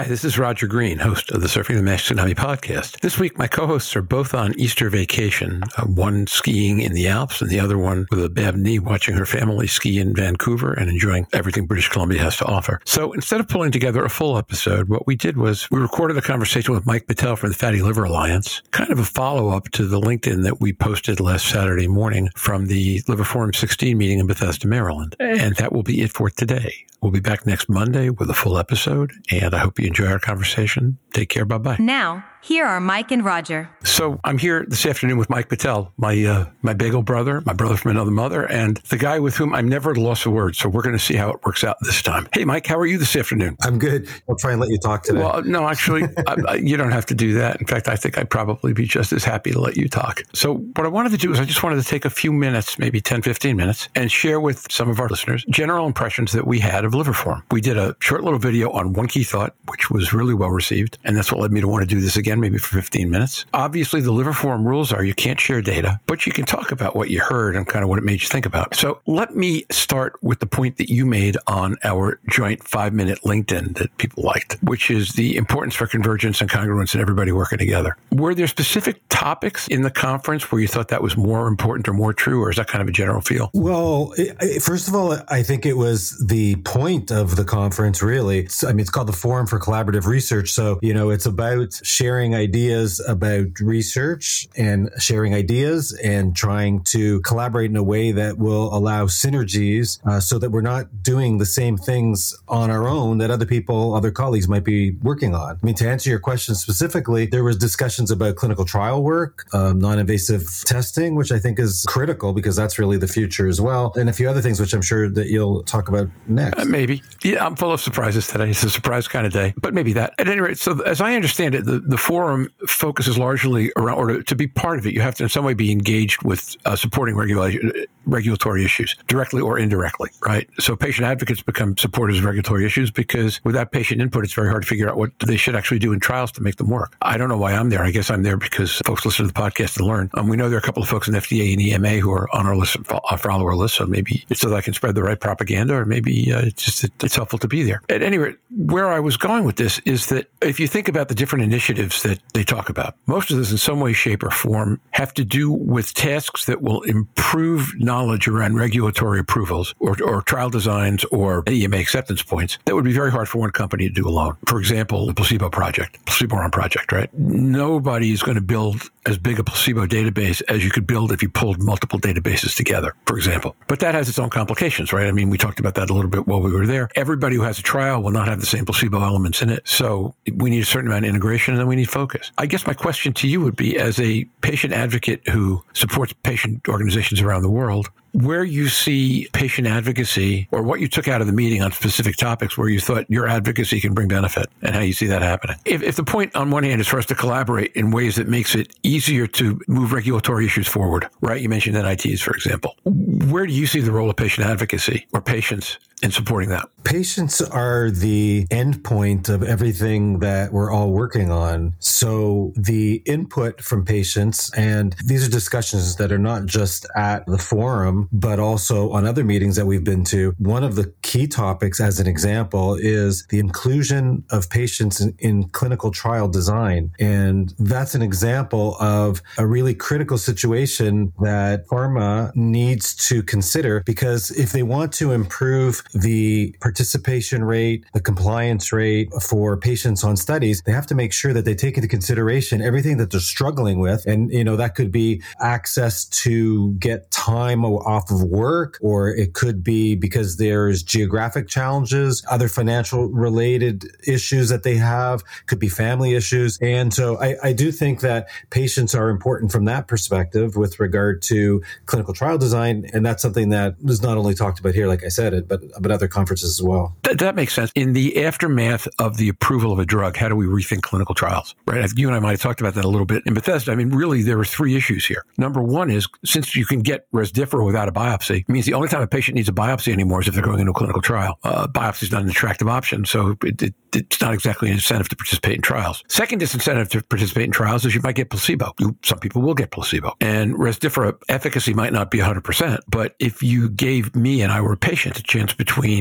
this is Roger Green, host of the Surfing the Mash Tsunami podcast. This week, my co-hosts are both on Easter vacation, one skiing in the Alps and the other one with a bad knee watching her family ski in Vancouver and enjoying everything British Columbia has to offer. So instead of pulling together a full episode, what we did was we recorded a conversation with Mike Patel from the Fatty Liver Alliance, kind of a follow-up to the LinkedIn that we posted last Saturday morning from the Liver Forum 16 meeting in Bethesda, Maryland. And that will be it for today. We'll be back next Monday with a full episode, and I hope you enjoy our conversation. Take care. Bye-bye. Now, here are Mike and Roger. So I'm here this afternoon with Mike Patel, my bagel brother, my brother from another mother, and the guy with whom I've never lost a word. So we're going to see how it works out this time. Hey, Mike, how are you this afternoon? I'm good. I'll try and let you talk today. Well, no, actually, you don't have to do that. In fact, I think I'd probably be just as happy to let you talk. So what I wanted to do is I just wanted to take a few minutes, maybe 10, 15 minutes, and share with some of our listeners general impressions that we had of Liver Forum. We did a short little video on one key thought, which was really well received. And that's what led me to want to do this again, maybe for 15 minutes. Obviously, the Liver Forum rules are you can't share data, but you can talk about what you heard and kind of what it made you think about. So let me start with the point that you made on our joint 5-minute LinkedIn that people liked, which is the importance for convergence and congruence and everybody working together. Were there specific topics in the conference where you thought that was more important or more true, or is that kind of a general feel? Well, first of all, I think it was the point of the conference, really. It's called the Forum for Collaborative Research. So, it's about sharing ideas about research and sharing ideas and trying to collaborate in a way that will allow synergies so that we're not doing the same things on our own that other colleagues might be working on. To answer your question specifically, there was discussions about clinical trial work, non-invasive testing, which I think is critical because that's really the future as well. And a few other things, which I'm sure that you'll talk about next. Maybe. Yeah, I'm full of surprises today. It's a surprise kind of day, but maybe that. At any rate, so as I understand it, the forum focuses largely around, or to be part of it, you have to in some way be engaged with supporting regulatory issues, directly or indirectly, right? So patient advocates become supporters of regulatory issues because without patient input, it's very hard to figure out what they should actually do in trials to make them work. I don't know why I'm there. I guess I'm there because folks listen to the podcast and learn. We know there are a couple of folks in FDA and EMA who are on our list, follow our list, so maybe it's so that I can spread the right propaganda, or maybe it's helpful to be there. At any rate, where I was going with this is that if you think about the different initiatives that they talk about, most of this in some way, shape, or form have to do with tasks that will improve knowledge around regulatory approvals or trial designs or EMA acceptance points that would be very hard for one company to do alone. For example, the placebo arm project, right? Nobody is going to build as big a placebo database as you could build if you pulled multiple databases together, for example. But that has its own complications, right? We talked about that a little bit while we were there. Everybody who has a trial will not have the same placebo elements in it. So we need a certain amount of integration, and then we need focus. I guess my question to you would be, as a patient advocate who supports patient organizations around the world, where you see patient advocacy or what you took out of the meeting on specific topics where you thought your advocacy can bring benefit and how you see that happening. If the point on one hand is for us to collaborate in ways that makes it easier to move regulatory issues forward, right? You mentioned NITs, for example. Where do you see the role of patient advocacy or patients in supporting that? Patients are the end point of everything that we're all working on. So the input from patients, and these are discussions that are not just at the forum, but also on other meetings that we've been to. One of the key topics, as an example, is the inclusion of patients in clinical trial design. And that's an example of a really critical situation that pharma needs to consider, because if they want to improve the participation rate, the compliance rate for patients on studies, they have to make sure that they take into consideration everything that they're struggling with. And, that could be access to get time off of work, or it could be because there's geographic challenges, other financial related issues that they have, could be family issues. And so I do think that patients are important from that perspective with regard to clinical trial design. And that's something that was not only talked about here, like I said, but other conferences as well. That makes sense. In the aftermath of the approval of a drug, how do we rethink clinical trials? Right? You and I might have talked about that a little bit in Bethesda. Really, there were 3 issues here. Number one is, since you can get Rezdiffra without a biopsy, it means the only time a patient needs a biopsy anymore is if they're going into a clinical trial. Biopsy is not an attractive option, so it's not exactly an incentive to participate in trials. Second disincentive to participate in trials is you might get placebo. Some people will get placebo. And Rezdiffra efficacy might not be 100%, but if you gave me and I were a patient a chance between getting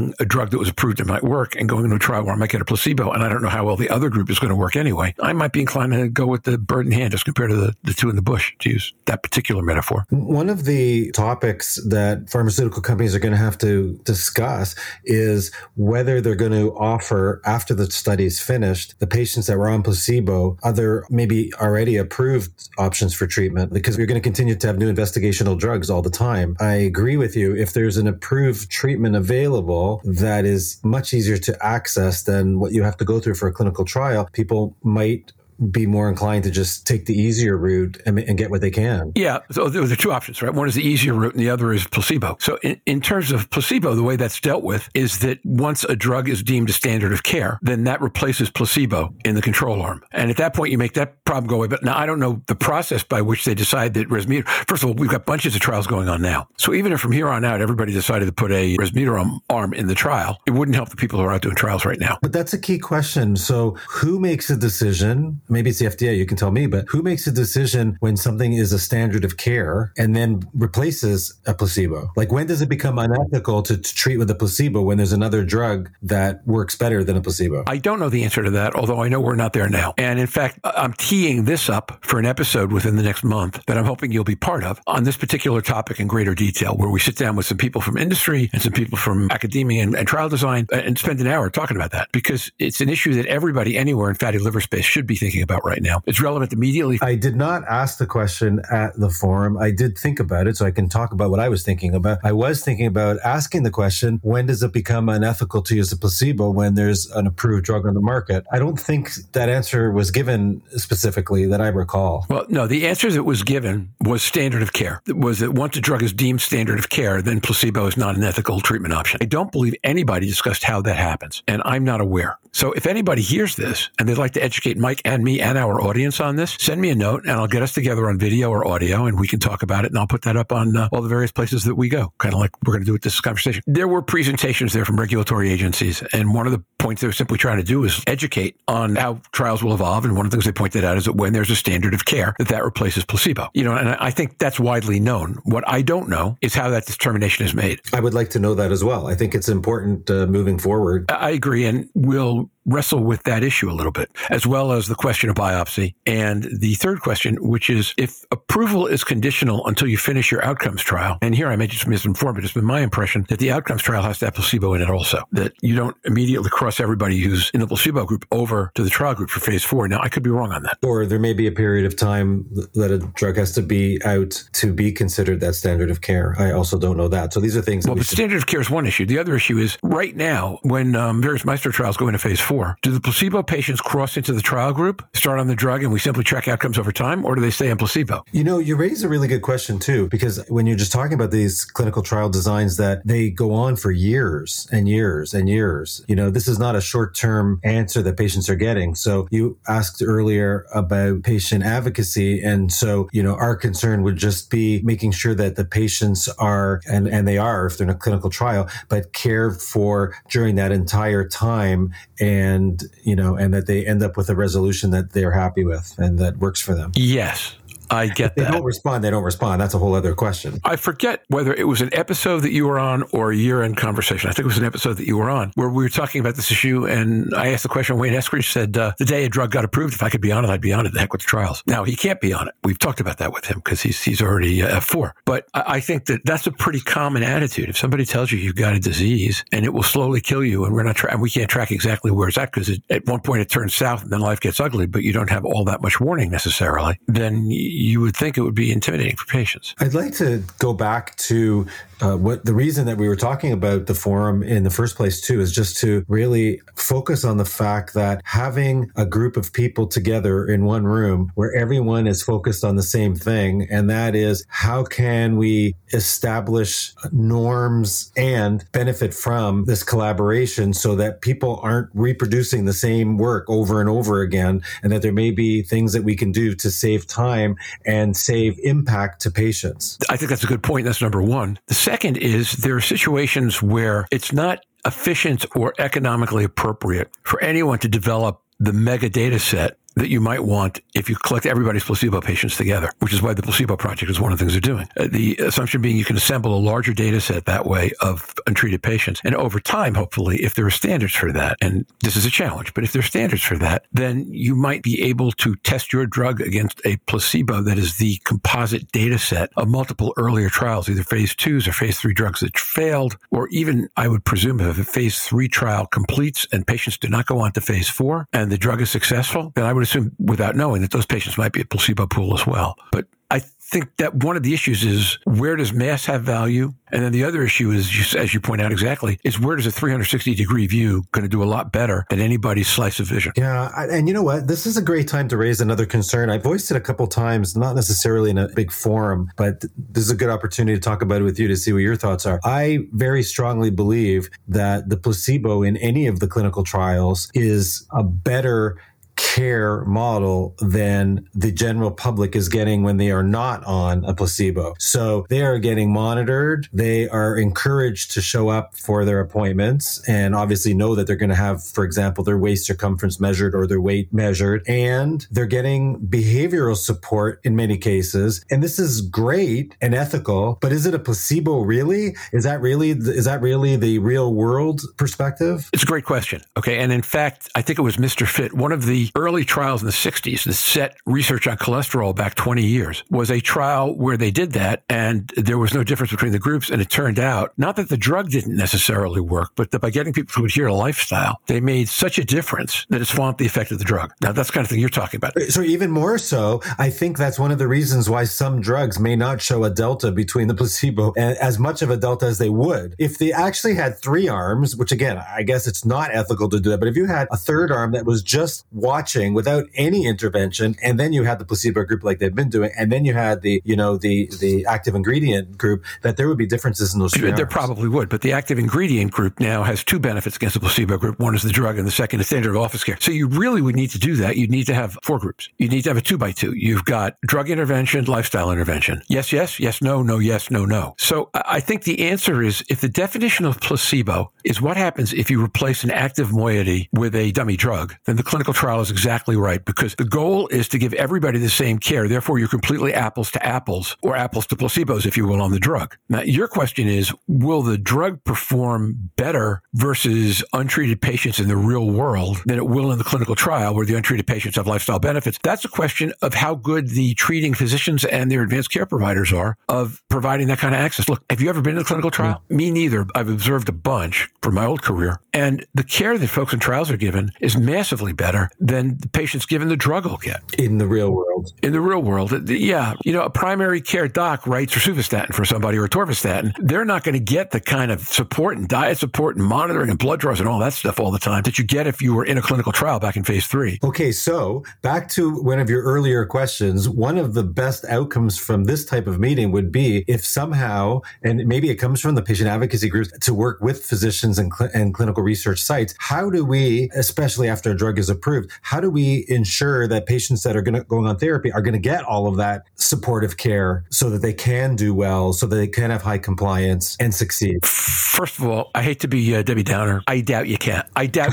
taking a drug that was approved that might work and going into a trial where I might get a placebo, and I don't know how well the other group is going to work anyway, I might be inclined to go with the bird in hand as compared to the two in the bush, to use that particular metaphor. One of the topics that pharmaceutical companies are going to have to discuss is whether they're going to offer, after the study's finished, the patients that were on placebo other maybe already approved options for treatment, because we're going to continue to have new investigational drugs all the time. I agree with you. If there's an approved treatment available that is much easier to access than what you have to go through for a clinical trial, people might be more inclined to just take the easier route and get what they can. Yeah. So there are two options, right? One is the easier route and the other is placebo. So in terms of placebo, the way that's dealt with is that once a drug is deemed a standard of care, then that replaces placebo in the control arm. And at that point, you make that problem go away. But now I don't know the process by which they decide that resmetirom, first of all, we've got bunches of trials going on now. So even if from here on out, everybody decided to put a resmetirom arm in the trial, it wouldn't help the people who are out doing trials right now. But that's a key question. So who makes a decision? Maybe it's the FDA, you can tell me, but who makes a decision when something is a standard of care and then replaces a placebo? Like, when does it become unethical to treat with a placebo when there's another drug that works better than a placebo? I don't know the answer to that, although I know we're not there now. And in fact, I'm teeing this up for an episode within the next month that I'm hoping you'll be part of on this particular topic in greater detail, where we sit down with some people from industry and some people from academia and trial design and spend an hour talking about that, because it's an issue that everybody anywhere in fatty liver space should be thinking about right now. It's relevant immediately. I did not ask the question at the forum. I did think about it, so I can talk about what I was thinking about. I was thinking about asking the question, when does it become unethical to use a placebo when there's an approved drug on the market? I don't think that answer was given specifically that I recall. Well, no, the answer that was given was standard of care. It was that once a drug is deemed standard of care, then placebo is not an ethical treatment option. I don't believe anybody discussed how that happens, and I'm not aware. So if anybody hears this and they'd like to educate Mike and me and our audience on this, send me a note and I'll get us together on video or audio and we can talk about it, and I'll put that up on all the various places that we go, kind of like we're going to do with this conversation. There were presentations there from regulatory agencies, and one of the points they were simply trying to do is educate on how trials will evolve. And one of the things they pointed out is that when there's a standard of care, that replaces placebo. And I think that's widely known. What I don't know is how that determination is made. I would like to know that as well. I think it's important moving forward. I agree, and we'll wrestle with that issue a little bit, as well as the question of biopsy. And the third question, which is, if approval is conditional until you finish your outcomes trial, and here I may just misinform, but it's been my impression that the outcomes trial has to have placebo in it also, that you don't immediately cross everybody who's in the placebo group over to the trial group for phase 4. Now, I could be wrong on that. Or there may be a period of time that a drug has to be out to be considered that standard of care. I also don't know that. So these are things. Well, but standard of care is one issue. The other issue is right now, when various Maestro trials go into phase 4, do the placebo patients cross into the trial group, start on the drug, and we simply track outcomes over time, or do they stay on placebo? You raise a really good question too, because when you're just talking about these clinical trial designs that they go on for years and years and years, this is not a short-term answer that patients are getting. So you asked earlier about patient advocacy. And so, our concern would just be making sure that the patients are, and they are if they're in a clinical trial, but cared for during that entire time, and that they end up with a resolution that they're happy with and that works for them. Yes. I get that. They don't respond. That's a whole other question. I forget whether it was an episode that you were on or a year-end conversation. I think it was an episode that you were on where we were talking about this issue, and I asked the question. Wayne Eskridge said, the day a drug got approved, if I could be on it, I'd be on it. The heck with the trials. Now, he can't be on it. We've talked about that with him because he's already F4. But I think that's a pretty common attitude. If somebody tells you you've got a disease and it will slowly kill you, and we can't track exactly where it's at, because at one point it turns south and then life gets ugly, but you don't have all that much warning necessarily, then you would think it would be intimidating for patients. I'd like to go back to what the reason that we were talking about the forum in the first place too is just to really focus on the fact that having a group of people together in one room where everyone is focused on the same thing, and that is, how can we establish norms and benefit from this collaboration so that people aren't reproducing the same work over and over again, and that there may be things that we can do to save time and save impact to patients. I think that's a good point. That's number one. The second is there are situations where it's not efficient or economically appropriate for anyone to develop the mega data set that you might want if you collect everybody's placebo patients together, which is why the Placebo Project is one of the things they're doing. The assumption being you can assemble a larger data set that way of untreated patients. And over time, hopefully, if there are standards for that, and this is a challenge, but if there are standards for that, then you might be able to test your drug against a placebo that is the composite data set of multiple earlier trials, either phase 2s or phase 3 drugs that failed, or even, I would presume, if a phase 3 trial completes and patients do not go on to phase 4 and the drug is successful, then I would assume, without knowing, that those patients might be a placebo pool as well. But I think that one of the issues is, where does mass have value? And then the other issue is, as you point out exactly, is where does a 360-degree view going to do a lot better than anybody's slice of vision? Yeah. And you know what? This is a great time to raise another concern. I voiced it a couple times, not necessarily in a big forum, but this is a good opportunity to talk about it with you to see what your thoughts are. I very strongly believe that the placebo in any of the clinical trials is a better care model than the general public is getting when they are not on a placebo. So they are getting monitored. They are encouraged to show up for their appointments and obviously know that they're going to have, for example, their waist circumference measured or their weight measured, and they're getting behavioral support in many cases. And this is great and ethical, but is it a placebo really? Is that really the real world perspective? It's a great question. Okay. And in fact, I think it was Mr. Fit, one of the early trials in the 60s that set research on cholesterol back 20 years, was a trial where they did that and there was no difference between the groups. And it turned out, not that the drug didn't necessarily work, but that by getting people to adhere to lifestyle, they made such a difference that it swamped the effect of the drug. Now, that's the kind of thing you're talking about. So even more so, I think that's one of the reasons why some drugs may not show a delta between the placebo and as much of a delta as they would. If they actually had 3 arms, which again, I guess it's not ethical to do that, but if you had a third arm that was just watching without any intervention, and then you had the placebo group like they've been doing, and then you had the active ingredient group, that there would be differences in those 3 arms. There probably would, but the active ingredient group now has 2 benefits against the placebo group. One is the drug, and the second is standard of office care. So you really would need to do that. You'd need to have 4 groups. You need to have a 2x2. You've got drug intervention, lifestyle intervention. Yes, yes, yes, no, no, yes, no, no. So I think the answer is, if the definition of placebo is what happens if you replace an active moiety with a dummy drug, then the clinical trial is exactly right, because the goal is to give everybody the same care. Therefore, you're completely apples to apples, or apples to placebos, if you will, on the drug. Now, your question is, will the drug perform better versus untreated patients in the real world than it will in the clinical trial, where the untreated patients have lifestyle benefits? That's a question of how good the treating physicians and their advanced care providers are of providing that kind of access. Look, have you ever been to the clinical trial? Me neither. I've observed a bunch from my old career. And the care that folks in trials are given is massively better than the patients given the drug will get. In the real world. In the real world. Yeah. You know, a primary care doc writes rosuvastatin for somebody, or atorvastatin. They're not going to get the kind of support and diet support and monitoring and blood draws and all that stuff all the time that you get if you were in a clinical trial back in phase 3. Okay. So back to one of your earlier questions, one of the best outcomes from this type of meeting would be if somehow, and maybe it comes from the patient advocacy groups, to work with physicians and clinical research sites. How do we, especially after a drug is approved, how do we ensure that patients that are going on therapy are going to get all of that supportive care so that they can do well, so that they can have high compliance and succeed? First of all, I hate to be Debbie Downer. I doubt you can.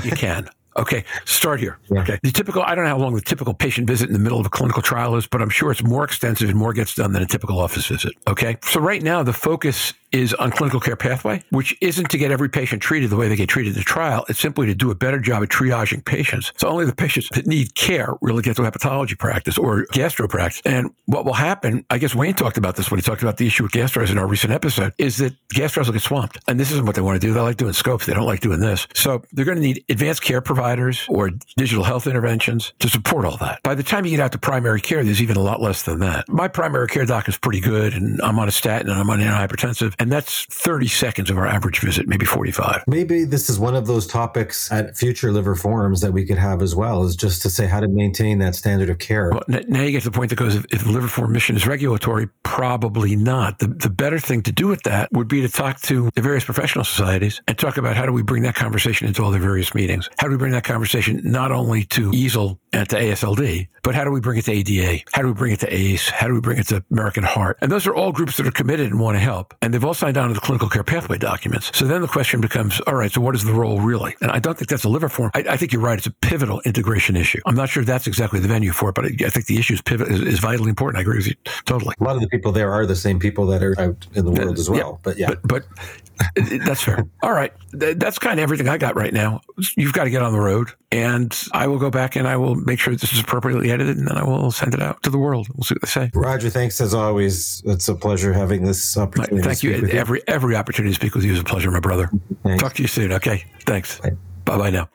Okay, start here. Yeah. Okay. I don't know how long the typical patient visit in the middle of a clinical trial is, but I'm sure it's more extensive and more gets done than a typical office visit. Okay. So right now, the focus is on clinical care pathway, which isn't to get every patient treated the way they get treated in the trial. It's simply to do a better job at triaging patients. So only the patients that need care really get to a hepatology practice or gastro practice. And what will happen, I guess Wayne talked about this when he talked about the issue with gastros in our recent episode, is that gastros will get swamped. And this isn't what they want to do. They like doing scopes. They don't like doing this. So they're going to need advanced care providers or digital health interventions to support all that. By the time you get out to primary care, there's even a lot less than that. My primary care doc is pretty good, and I'm on a statin and I'm on antihypertensive. And that's 30 seconds of our average visit, maybe 45. Maybe this is one of those topics at future liver forums that we could have as well, is just to say how to maintain that standard of care. Well, now you get to the point that goes, if the liver forum mission is regulatory, probably not. The better thing to do with that would be to talk to the various professional societies and talk about how do we bring that conversation into all the various meetings? How do we bring that conversation not only to EASL and to ASLD, but how do we bring it to ADA? How do we bring it to ACE? How do we bring it to American Heart? And those are all groups that are committed and want to help. And they've all signed on to the clinical care pathway documents. So then the question becomes, all right, so what is the role really? And I don't think that's a liver form. I think you're right. It's a pivotal integration issue. I'm not sure that's exactly the venue for it, but I think the issue is vitally important. I agree with you totally. A lot of the people there are the same people that are out in the world as well. But that's fair. All right. That's kind of everything I got right now. You've got to get on the road, and I will go back and I will make sure this is appropriately edited, and then I will send it out to the world. We'll see what they say. Roger, thanks as always. It's a pleasure having this opportunity. Thank you. Every opportunity to speak with you is a pleasure, my brother. Thanks. Talk to you soon. Okay. Thanks. Bye. Bye-bye now.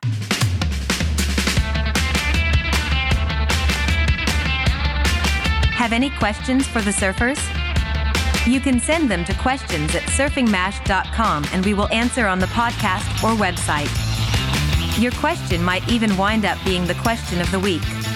Have any questions for the surfers? You can send them to questions@surfingmash.com and we will answer on the podcast or website. Your question might even wind up being the question of the week.